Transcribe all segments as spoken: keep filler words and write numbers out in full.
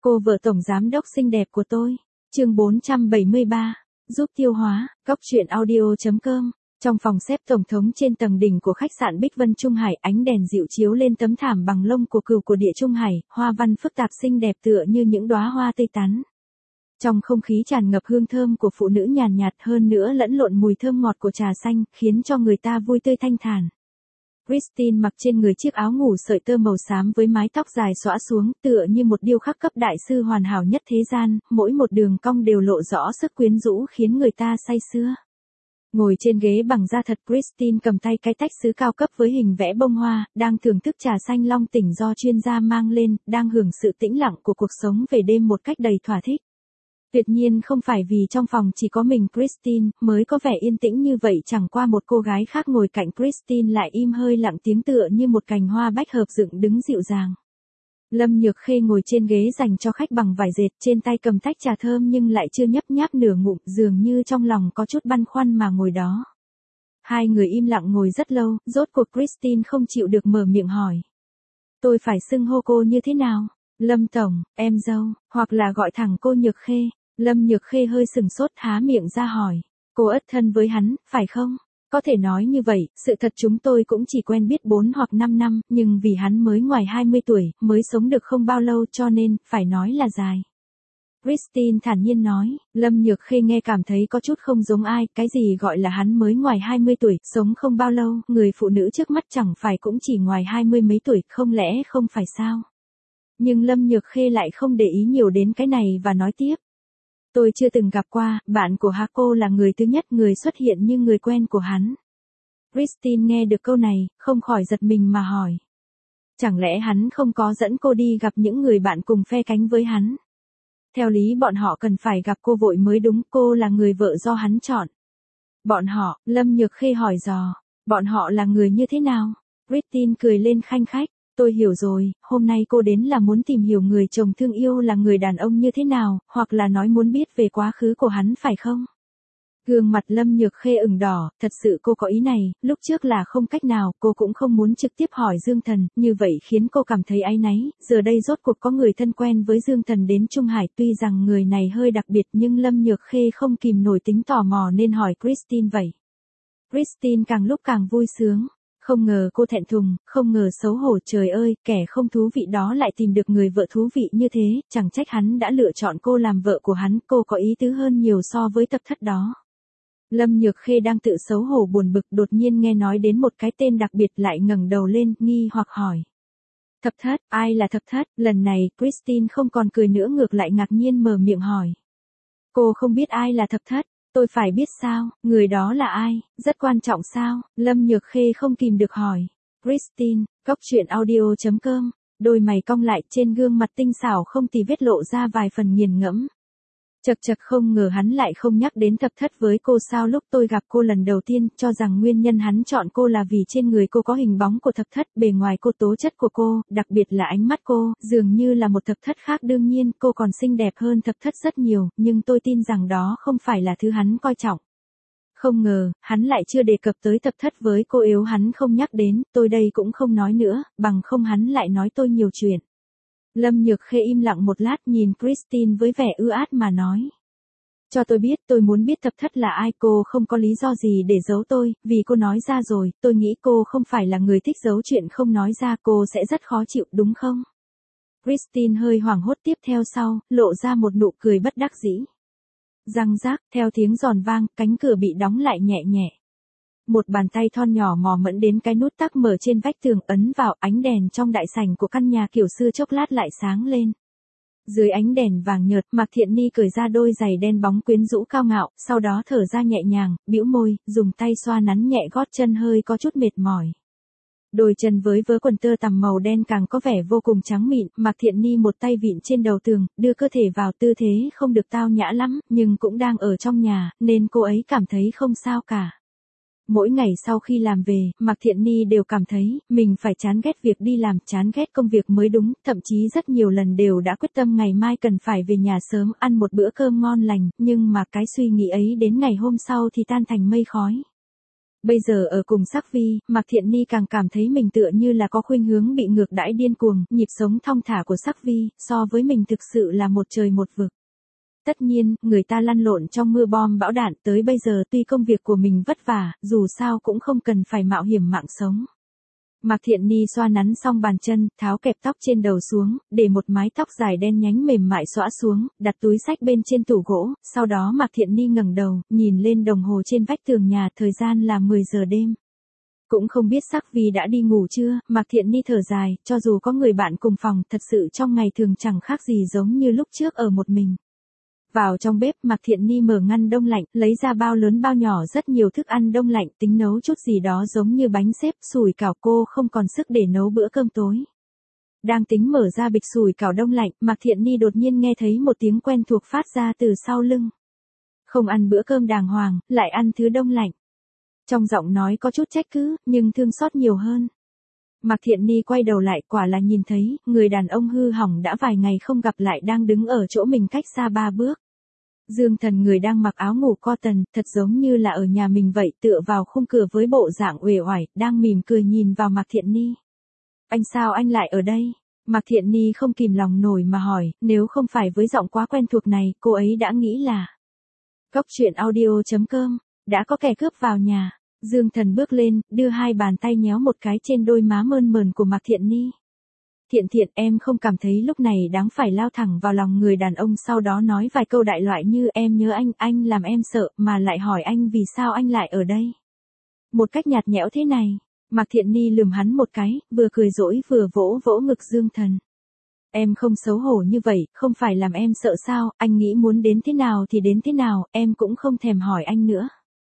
Cô vợ tổng giám đốc xinh đẹp của tôi. Chương bốn trăm bảy mươi ba, giúp tiêu hóa, góc truyện audio chấm com. Trong phòng xếp tổng thống trên tầng đỉnh của khách sạn Bích Vân Trung Hải, ánh đèn dịu chiếu lên tấm thảm bằng lông của cừu của địa Trung Hải, hoa văn phức tạp xinh đẹp tựa như những đóa hoa tươi tắn. Trong không khí tràn ngập hương thơm của phụ nữ nhàn nhạt, hơn nữa lẫn lộn mùi thơm ngọt của trà xanh, khiến cho người ta vui tươi thanh thản. Christine mặc trên người chiếc áo ngủ sợi tơ màu xám với mái tóc dài xõa xuống, tựa như một điêu khắc cấp đại sư hoàn hảo nhất thế gian, mỗi một đường cong đều lộ rõ sức quyến rũ khiến người ta say sưa. Ngồi trên ghế bằng da thật, Christine cầm tay cái tách sứ cao cấp với hình vẽ bông hoa, đang thưởng thức trà xanh long tỉnh do chuyên gia mang lên, đang hưởng sự tĩnh lặng của cuộc sống về đêm một cách đầy thỏa thích. Tuyệt nhiên không phải vì trong phòng chỉ có mình Christine mới có vẻ yên tĩnh như vậy, chẳng qua một cô gái khác ngồi cạnh Christine lại im hơi lặng tiếng tựa như một cành hoa bách hợp dựng đứng dịu dàng. Lâm Nhược Khê ngồi trên ghế dành cho khách bằng vải dệt, trên tay cầm tách trà thơm nhưng lại chưa nhấp nháp nửa ngụm, dường như trong lòng có chút băn khoăn mà ngồi đó. Hai người im lặng ngồi rất lâu, rốt cuộc Christine không chịu được mở miệng hỏi. Tôi phải xưng hô cô như thế nào? Lâm tổng, em dâu, hoặc là gọi thẳng cô Nhược Khê. Lâm Nhược Khê hơi sừng sốt há miệng ra hỏi. Cô ất thân với hắn, phải không? Có thể nói như vậy, sự thật chúng tôi cũng chỉ quen biết bốn hoặc năm năm, nhưng vì hắn mới ngoài hai mươi tuổi, mới sống được không bao lâu cho nên, phải nói là dài. Christine thản nhiên nói, Lâm Nhược Khê nghe cảm thấy có chút không giống ai, cái gì gọi là hắn mới ngoài hai mươi tuổi, sống không bao lâu, người phụ nữ trước mắt chẳng phải cũng chỉ ngoài hai mươi mấy tuổi, không lẽ không phải sao? Nhưng Lâm Nhược Khê lại không để ý nhiều đến cái này và nói tiếp. Tôi chưa từng gặp qua, bạn của Hako là người thứ nhất, người xuất hiện như người quen của hắn. Christine nghe được câu này, không khỏi giật mình mà hỏi. Chẳng lẽ hắn không có dẫn cô đi gặp những người bạn cùng phe cánh với hắn? Theo lý bọn họ cần phải gặp cô vội mới đúng, cô là người vợ do hắn chọn. Bọn họ, Lâm Nhược Khê hỏi dò, bọn họ là người như thế nào? Christine cười lên khanh khách. Tôi hiểu rồi, hôm nay cô đến là muốn tìm hiểu người chồng thương yêu là người đàn ông như thế nào, hoặc là nói muốn biết về quá khứ của hắn phải không? Gương mặt Lâm Nhược Khê ửng đỏ, thật sự cô có ý này, lúc trước là không cách nào, cô cũng không muốn trực tiếp hỏi Dương Thần, như vậy khiến cô cảm thấy áy náy, giờ đây rốt cuộc có người thân quen với Dương Thần đến Trung Hải, tuy rằng người này hơi đặc biệt nhưng Lâm Nhược Khê không kìm nổi tính tò mò nên hỏi Christine vậy. Christine càng lúc càng vui sướng. Không ngờ cô thẹn thùng, không ngờ xấu hổ, trời ơi, kẻ không thú vị đó lại tìm được người vợ thú vị như thế, chẳng trách hắn đã lựa chọn cô làm vợ của hắn, cô có ý tứ hơn nhiều so với tập thất đó. Lâm Nhược Khê đang tự xấu hổ buồn bực, đột nhiên nghe nói đến một cái tên đặc biệt lại ngẩng đầu lên, nghi hoặc hỏi. Thập thất, ai là thập thất? Lần này, Christine không còn cười nữa ngược lại ngạc nhiên mở miệng hỏi. Cô không biết ai là thập thất? Tôi phải biết sao, người đó là ai, rất quan trọng sao? Lâm Nhược Khê không kìm được hỏi. Christine, góc truyện audio chấm com, đôi mày cong lại, trên gương mặt tinh xảo không tì vết lộ ra vài phần nghiền ngẫm. Chật chật, không ngờ hắn lại không nhắc đến thập thất với cô sao? Lúc tôi gặp cô lần đầu tiên, cho rằng nguyên nhân hắn chọn cô là vì trên người cô có hình bóng của thập thất, bề ngoài cô, tố chất của cô, đặc biệt là ánh mắt cô, dường như là một thập thất khác. Đương nhiên, cô còn xinh đẹp hơn thập thất rất nhiều, nhưng tôi tin rằng đó không phải là thứ hắn coi trọng. Không ngờ, hắn lại chưa đề cập tới thập thất với cô, yếu hắn không nhắc đến, tôi đây cũng không nói nữa, bằng không hắn lại nói tôi nhiều chuyện. Lâm Nhược Khê im lặng một lát, nhìn Christine với vẻ ưu át mà nói. Cho tôi biết, tôi muốn biết thập thất là ai. Cô không có lý do gì để giấu tôi, vì cô nói ra rồi, tôi nghĩ cô không phải là người thích giấu chuyện không nói ra, cô sẽ rất khó chịu đúng không? Christine hơi hoảng hốt, tiếp theo sau, lộ ra một nụ cười bất đắc dĩ. Răng rác, theo tiếng giòn vang, cánh cửa bị đóng lại nhẹ nhẹ. Một bàn tay thon nhỏ mò mẫm đến cái nút tắc mở trên vách tường, ấn vào, ánh đèn trong đại sảnh của căn nhà kiểu xưa chốc lát lại sáng lên. Dưới ánh đèn vàng nhợt, Mạc Thiện Ni cởi ra đôi giày đen bóng quyến rũ cao ngạo, sau đó thở ra nhẹ nhàng, bĩu môi, dùng tay xoa nắn nhẹ gót chân hơi có chút mệt mỏi. Đôi chân với vớ quần tơ tằm màu đen càng có vẻ vô cùng trắng mịn, Mạc Thiện Ni một tay vịn trên đầu tường, đưa cơ thể vào, tư thế không được tao nhã lắm, nhưng cũng đang ở trong nhà, nên cô ấy cảm thấy không sao cả. Mỗi ngày sau khi làm về, Mạc Thiện Ni đều cảm thấy, mình phải chán ghét việc đi làm, chán ghét công việc mới đúng, thậm chí rất nhiều lần đều đã quyết tâm ngày mai cần phải về nhà sớm, ăn một bữa cơm ngon lành, nhưng mà cái suy nghĩ ấy đến ngày hôm sau thì tan thành mây khói. Bây giờ ở cùng Sắc Vi, Mạc Thiện Ni càng cảm thấy mình tựa như là có khuynh hướng bị ngược đãi điên cuồng, nhịp sống thong thả của Sắc Vi, so với mình thực sự là một trời một vực. Tất nhiên, người ta lăn lộn trong mưa bom bão đạn tới bây giờ tuy công việc của mình vất vả, dù sao cũng không cần phải mạo hiểm mạng sống. Mạc Thiện Ni xoa nắn xong bàn chân, tháo kẹp tóc trên đầu xuống, để một mái tóc dài đen nhánh mềm mại xõa xuống, đặt túi xách bên trên tủ gỗ, sau đó Mạc Thiện Ni ngẩng đầu, nhìn lên đồng hồ trên vách tường nhà, thời gian là mười giờ đêm. Cũng không biết Sắc Vi đã đi ngủ chưa, Mạc Thiện Ni thở dài, cho dù có người bạn cùng phòng, thật sự trong ngày thường chẳng khác gì giống như lúc trước ở một mình. Vào trong bếp, Mạc Thiện Ni mở ngăn đông lạnh, lấy ra bao lớn bao nhỏ rất nhiều thức ăn đông lạnh, tính nấu chút gì đó giống như bánh xếp, sủi cảo, cô không còn sức để nấu bữa cơm tối. Đang tính mở ra bịch sủi cảo đông lạnh, Mạc Thiện Ni đột nhiên nghe thấy một tiếng quen thuộc phát ra từ sau lưng. Không ăn bữa cơm đàng hoàng, lại ăn thứ đông lạnh. Trong giọng nói có chút trách cứ, nhưng thương xót nhiều hơn. Mạc Thiện Ni quay đầu lại, quả là nhìn thấy, người đàn ông hư hỏng đã vài ngày không gặp lại đang đứng ở chỗ mình cách xa ba bước. Dương Thần người đang mặc áo ngủ cotton, thật giống như là ở nhà mình vậy, tựa vào khung cửa với bộ dạng uể oải, đang mỉm cười nhìn vào Mạc Thiện Ni. Anh sao anh lại ở đây? Mạc Thiện Ni không kìm lòng nổi mà hỏi, nếu không phải với giọng quá quen thuộc này, cô ấy đã nghĩ là Cốc truyện audio chấm com, đã có kẻ cướp vào nhà. Dương Thần bước lên, đưa hai bàn tay nhéo một cái trên đôi má mơn mờn của Mạc Thiện Ni. Thiện thiện, em không cảm thấy lúc này đáng phải lao thẳng vào lòng người đàn ông, sau đó nói vài câu đại loại như em nhớ anh, anh làm em sợ, mà lại hỏi anh vì sao anh lại ở đây. Một cách nhạt nhẽo thế này, Mạc Thiện Ni lườm hắn một cái, vừa cười dỗi vừa vỗ vỗ ngực Dương Thần. Em không xấu hổ như vậy, không phải làm em sợ sao, anh nghĩ muốn đến thế nào thì đến thế nào, em cũng không thèm hỏi anh nữa.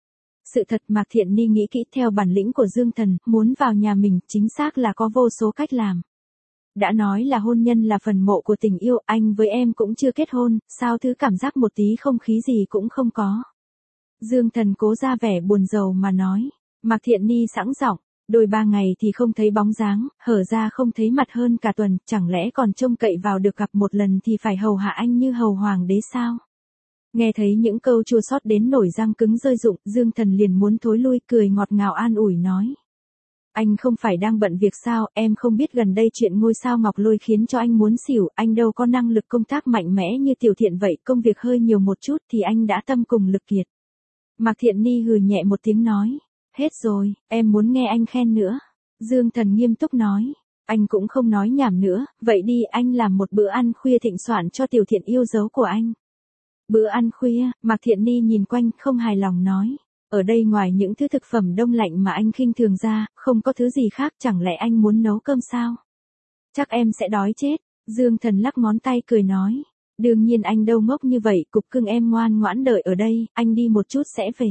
Sự thật Mạc Thiện Ni nghĩ kỹ, theo bản lĩnh của Dương Thần, muốn vào nhà mình, chính xác là có vô số cách làm. Đã nói là hôn nhân là phần mộ của tình yêu, anh với em cũng chưa kết hôn, sao thứ cảm giác một tí không khí gì cũng không có. Dương Thần cố ra vẻ buồn rầu mà nói. Mạc Thiện Ni sẵn giọng, đôi ba ngày thì không thấy bóng dáng, hở ra không thấy mặt hơn cả tuần, chẳng lẽ còn trông cậy vào được gặp một lần thì phải hầu hạ anh như hầu hoàng đế sao? Nghe thấy những câu chua xót đến nổi răng cứng rơi rụng, Dương Thần liền muốn thối lui, cười ngọt ngào an ủi nói. Anh không phải đang bận việc sao, em không biết gần đây chuyện ngôi sao Ngọc Lôi khiến cho anh muốn xỉu, anh đâu có năng lực công tác mạnh mẽ như Tiểu Thiện vậy, công việc hơi nhiều một chút thì anh đã tâm cùng lực kiệt. Mạc Thiện Ni hừ nhẹ một tiếng nói, hết rồi, em muốn nghe anh khen nữa. Dương Thần nghiêm túc nói, anh cũng không nói nhảm nữa, vậy đi anh làm một bữa ăn khuya thịnh soạn cho Tiểu Thiện yêu dấu của anh. Bữa ăn khuya, Mạc Thiện Ni nhìn quanh không hài lòng nói. Ở đây ngoài những thứ thực phẩm đông lạnh mà anh khinh thường ra, không có thứ gì khác, chẳng lẽ anh muốn nấu cơm sao? Chắc em sẽ đói chết. Dương Thần lắc ngón tay cười nói. Đương nhiên anh đâu ngốc như vậy, cục cưng em ngoan ngoãn đợi ở đây, anh đi một chút sẽ về.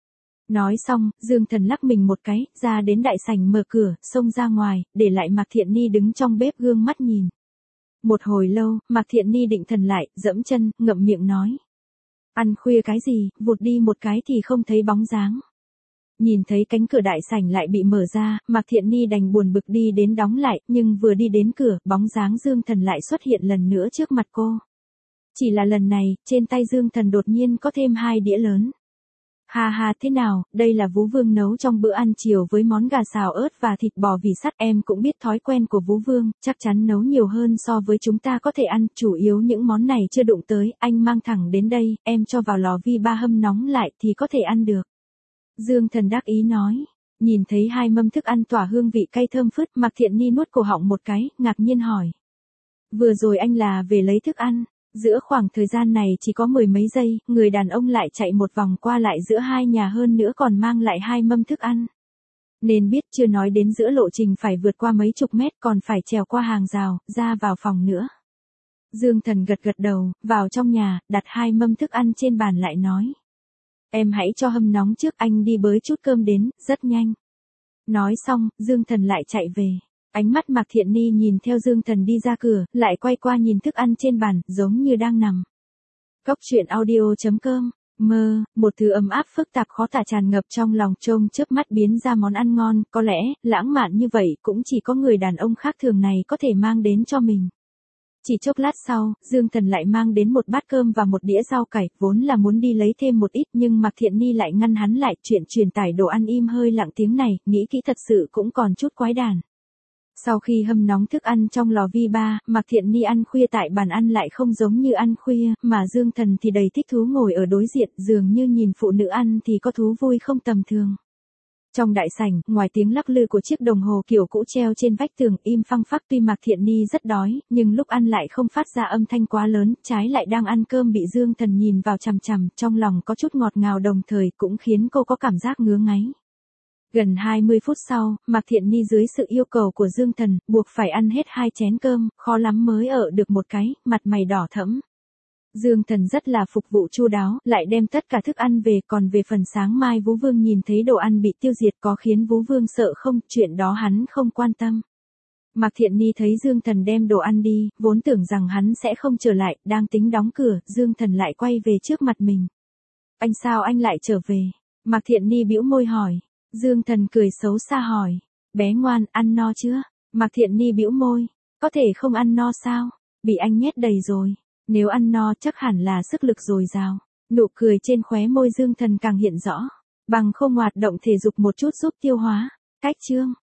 Nói xong, Dương Thần lắc mình một cái, ra đến đại sảnh mở cửa, xông ra ngoài, để lại Mạc Thiện Ni đứng trong bếp gương mắt nhìn. Một hồi lâu, Mạc Thiện Ni định thần lại, dẫm chân, ngậm miệng nói. Ăn khuya cái gì, vụt đi một cái thì không thấy bóng dáng. Nhìn thấy cánh cửa đại sảnh lại bị mở ra, Mạc Thiện Ni đành buồn bực đi đến đóng lại, nhưng vừa đi đến cửa, bóng dáng Dương Thần lại xuất hiện lần nữa trước mặt cô. Chỉ là lần này, trên tay Dương Thần đột nhiên có thêm hai đĩa lớn. Ha ha, thế nào, đây là Vú Vương nấu trong bữa ăn chiều với món gà xào ớt và thịt bò vỉ sắt, em cũng biết thói quen của Vú Vương, chắc chắn nấu nhiều hơn so với chúng ta có thể ăn, chủ yếu những món này chưa đụng tới, anh mang thẳng đến đây, em cho vào lò vi ba hâm nóng lại thì có thể ăn được. Dương Thần đắc ý nói, nhìn thấy hai mâm thức ăn tỏa hương vị cay thơm phứt, Mạc Thiện Ni nuốt cổ họng một cái, ngạc nhiên hỏi. Vừa rồi anh là về lấy thức ăn. Giữa khoảng thời gian này chỉ có mười mấy giây, người đàn ông lại chạy một vòng qua lại giữa hai nhà, hơn nữa còn mang lại hai mâm thức ăn. Nên biết chưa nói đến giữa lộ trình phải vượt qua mấy chục mét, còn phải trèo qua hàng rào, ra vào phòng nữa. Dương Thần gật gật đầu, vào trong nhà, đặt hai mâm thức ăn trên bàn lại nói. Em hãy cho hâm nóng trước, anh đi bới chút cơm đến, rất nhanh. Nói xong, Dương Thần lại chạy về. Ánh mắt Mạc Thiện Ni nhìn theo Dương Thần đi ra cửa, lại quay qua nhìn thức ăn trên bàn, giống như đang nằm. Cốc truyện audio chấm com, mơ, một thứ ấm áp phức tạp khó tả tràn ngập trong lòng, trông chớp mắt biến ra món ăn ngon, có lẽ, lãng mạn như vậy cũng chỉ có người đàn ông khác thường này có thể mang đến cho mình. Chỉ chốc lát sau, Dương Thần lại mang đến một bát cơm và một đĩa rau cải, vốn là muốn đi lấy thêm một ít nhưng Mạc Thiện Ni lại ngăn hắn lại, chuyện truyền tải đồ ăn im hơi lặng tiếng này, nghĩ kỹ thật sự cũng còn chút quái đản. Sau khi hâm nóng thức ăn trong lò vi ba, Mạc Thiện Ni ăn khuya tại bàn ăn lại không giống như ăn khuya, mà Dương Thần thì đầy thích thú ngồi ở đối diện, dường như nhìn phụ nữ ăn thì có thú vui không tầm thường. Trong đại sảnh, ngoài tiếng lắc lư của chiếc đồng hồ kiểu cũ treo trên vách tường im phăng phắc, tuy Mạc Thiện Ni rất đói, nhưng lúc ăn lại không phát ra âm thanh quá lớn, trái lại đang ăn cơm bị Dương Thần nhìn vào chằm chằm, trong lòng có chút ngọt ngào đồng thời cũng khiến cô có cảm giác ngứa ngáy. Gần hai mươi phút sau, Mạc Thiện Ni dưới sự yêu cầu của Dương Thần, buộc phải ăn hết hai chén cơm, khó lắm mới ở được một cái, mặt mày đỏ thẫm. Dương Thần rất là phục vụ chu đáo, lại đem tất cả thức ăn về, còn về phần sáng mai Vũ Vương nhìn thấy đồ ăn bị tiêu diệt có khiến Vũ Vương sợ không, chuyện đó hắn không quan tâm. Mạc Thiện Ni thấy Dương Thần đem đồ ăn đi, vốn tưởng rằng hắn sẽ không trở lại, đang tính đóng cửa, Dương Thần lại quay về trước mặt mình. Anh sao anh lại trở về? Mạc Thiện Ni bĩu môi hỏi. Dương Thần cười xấu xa hỏi. Bé ngoan, ăn no chưa? Mạc Thiện Ni bĩu môi. Có thể không ăn no sao? Bị anh nhét đầy rồi. Nếu ăn no chắc hẳn là sức lực dồi dào. Nụ cười trên khóe môi Dương Thần càng hiện rõ. Bằng không hoạt động thể dục một chút giúp tiêu hóa. Cách chương.